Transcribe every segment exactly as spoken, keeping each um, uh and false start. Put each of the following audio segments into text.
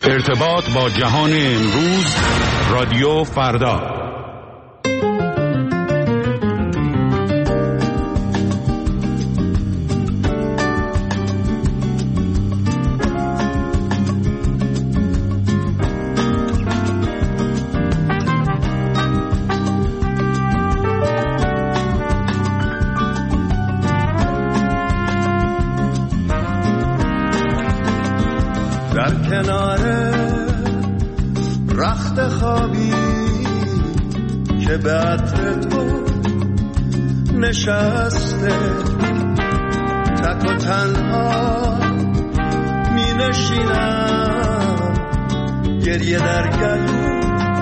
ارتباط با جهان امروز، رادیو فردا. در کنار رخت خوابی که به عطر تو نشسته، تک و تنها می نشینم، گریه در گلو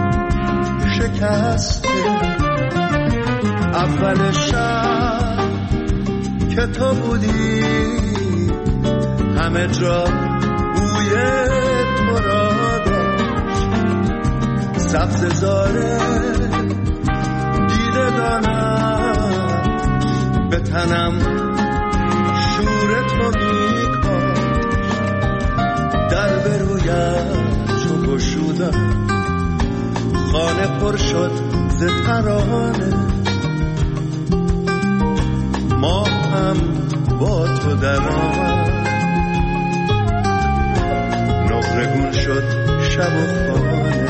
شکسته. اول شب که تو بودی همه جا بوی تو را داشت، سبز زاره دیده دانم، به تنم شور تو میکاش. در به رویت چو گشودم، خانه پر شد ز ترانه. ما هم با تو در آمد، نقرگون شد شب و خانه.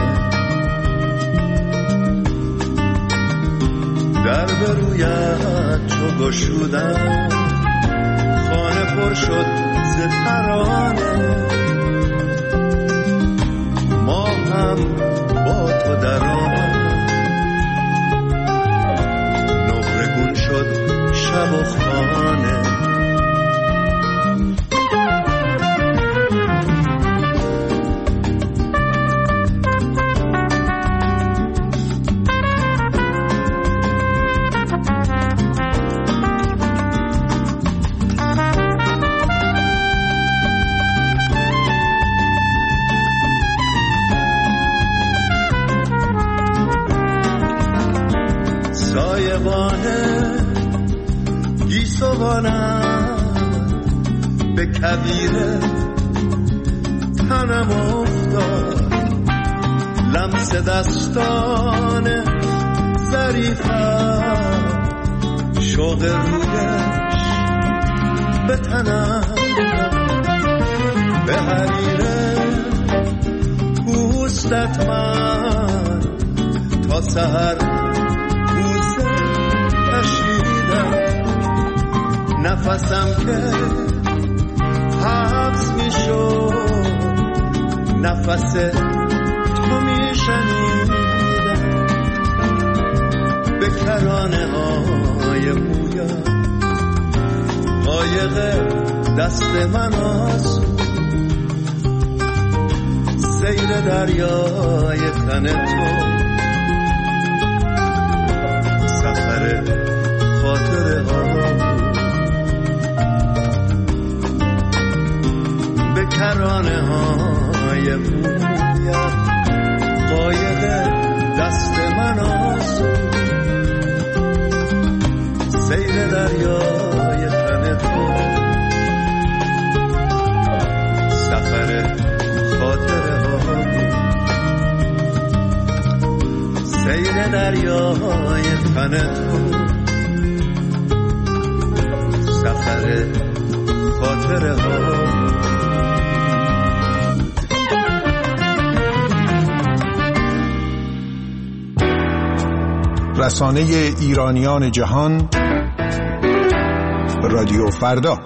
در به رویت چو گشودم، خانه پر شد ز ترانه. ما هم با تو در آمد، نقرگون شد شب و خانه. به کبیره تنم افتاد، لمس دستان ظریفم، شوق رویش به تنم. به حریره پوستت من تا سحر بوسه کشیدم. نفسم که حبس می شد، نفس تو می شنیدم. به کرانه های مویت قایق دست من آسود، سیر دریای تن تو، سفر خاطره ها. به کرانه های مویت قایق دست من آسود، سیر دریای تن تو، سفر خاطره ها. سیر دریای تن تو، سفر خاطره ها. رسانه ایرانیان جهان، رادیو فردا.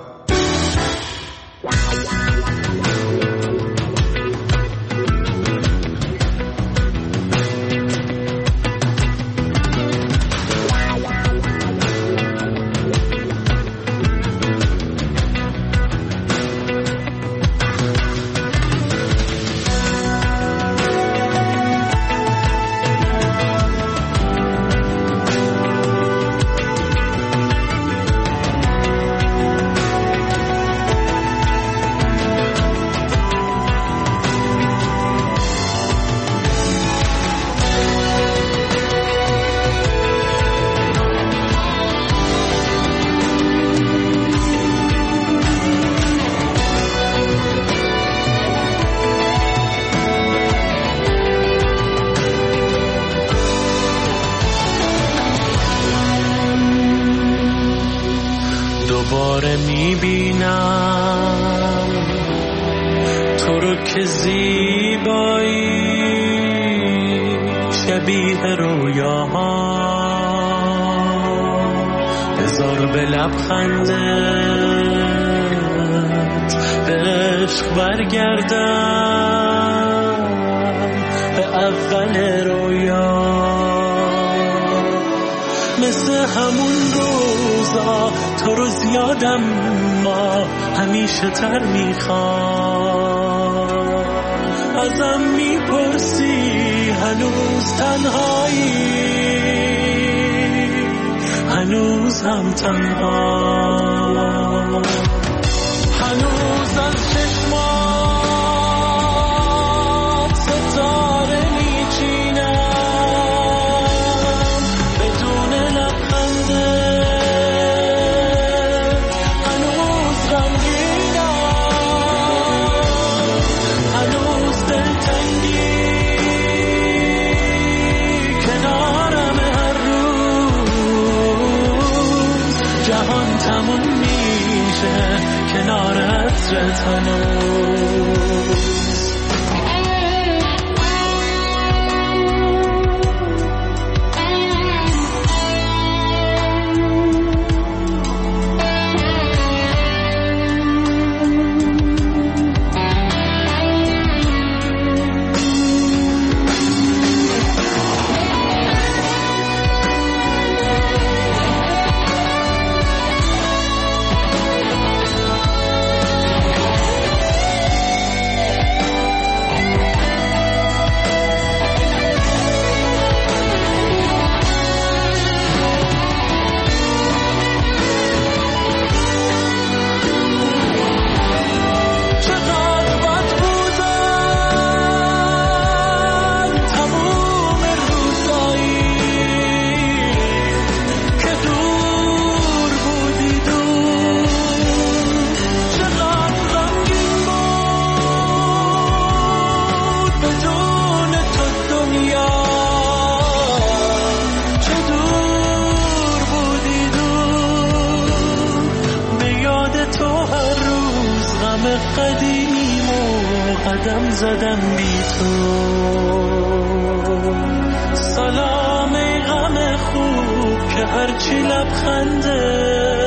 تو رو که زیبایی شبیه رویاها بذار به لبخندت به عشق برگردم به اول رویا مثل همون روزا تو رو زیادم ما همیشه تر میخوام ازم میپرسی هنوز تنهایی هنوز هم تنها هنوز از چشمات ستاره میچینم بدون لبخندت هنوز غمگینم هنوز دلتنگی کنارم هر روز جهان تموم میشه کنار عطرت هنوز قدم زدم بی تو سلام ای غم خوب که هرچی لبخنده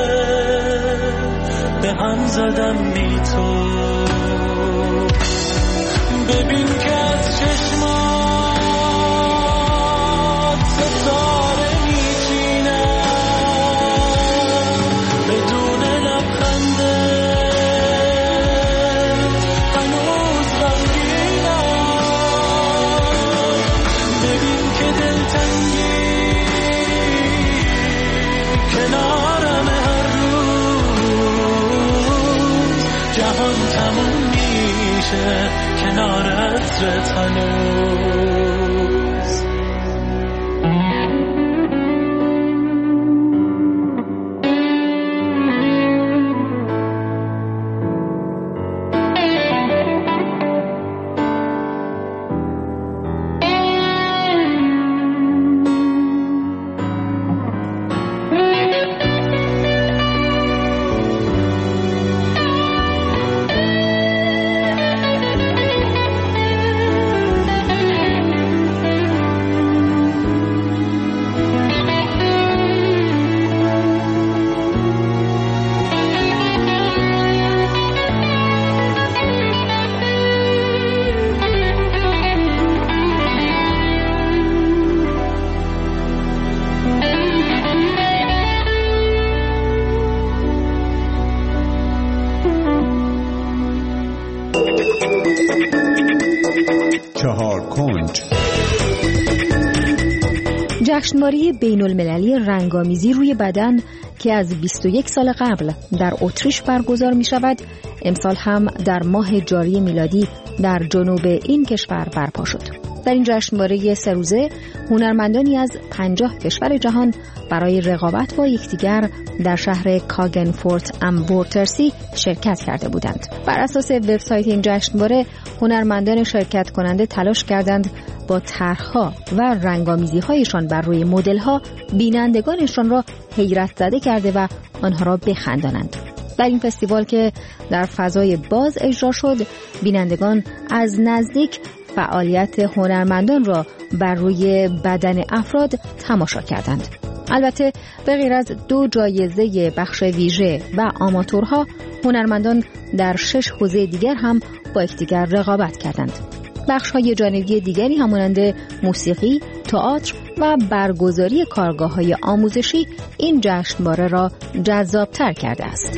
به هم زدم بی تو ببین که از چشمات ستاره میچینم بدون لبخنده کنارم هر روز جهان تموم میشه کنار عطرت هنوز چهار کنج. جشنواره بین المللی رنگامیزی روی بدن که از بیست و یک سال قبل در اتریش برگزار می شود، امسال هم در ماه جاری میلادی در جنوب این کشور برپا شد. در این جشنواره سه روزه هنرمندانی از پنجاه کشور جهان برای رقابت با یکدیگر در شهر کاگنفورت ام بورترسی شرکت کرده بودند. بر اساس وبسایت این جشنواره هنرمندان شرکت کننده تلاش کردند با طرح‌ها و رنگامیزی‌هایشان بر روی مدل‌ها بینندگانشان را حیرت زده کرده و آنها را بخندانند. در این فستیوال که در فضای باز اجرا شد، بینندگان از نزدیک فعالیت هنرمندان را بر روی بدن افراد تماشا کردند. البته به غیر از دو جایزه بخش ویژه و آماتورها، هنرمندان در شش حوزه دیگر هم با یکدیگر رقابت کردند. بخش‌های جانبی دیگری همانند موسیقی، تئاتر و برگزاری کارگاه‌های آموزشی این جشنواره را جذاب‌تر کرده است.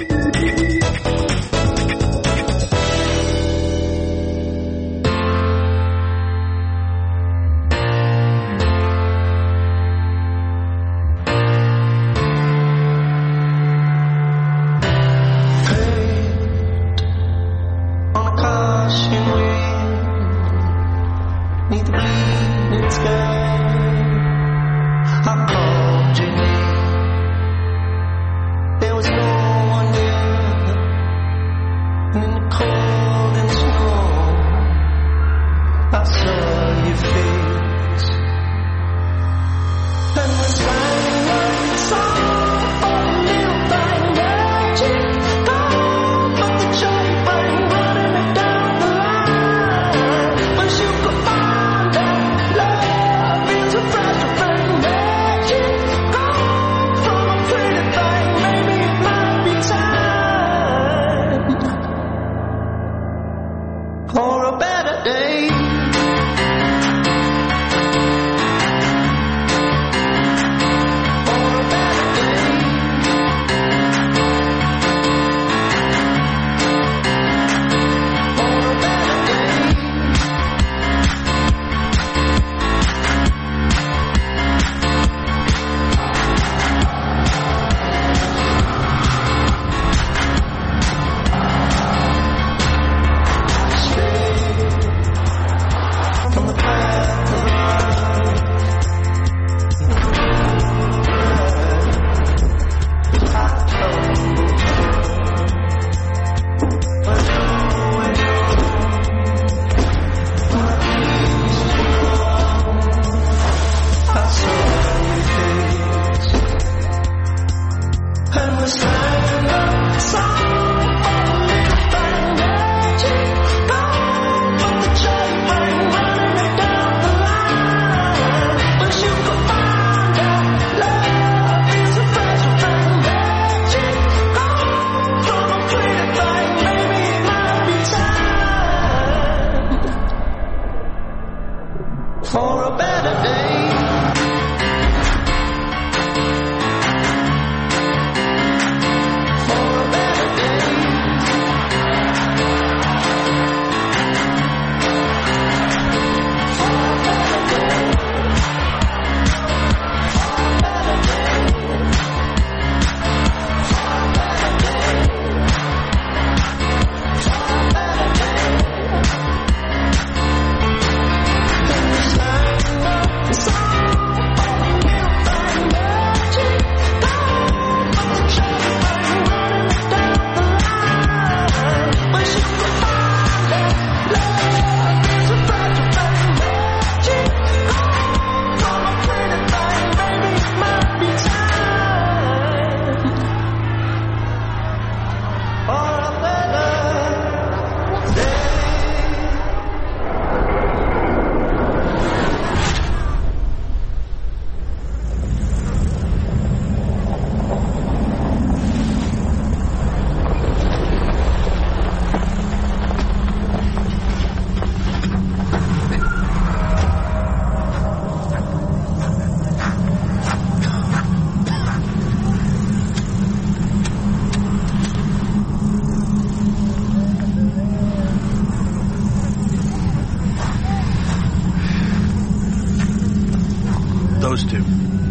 Those two.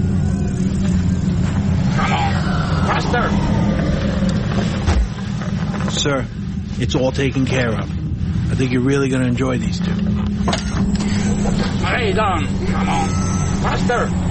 Come on, faster! Sir, it's all taken care of. I think you're really going to enjoy these two. Hurry, Don. Come on, faster!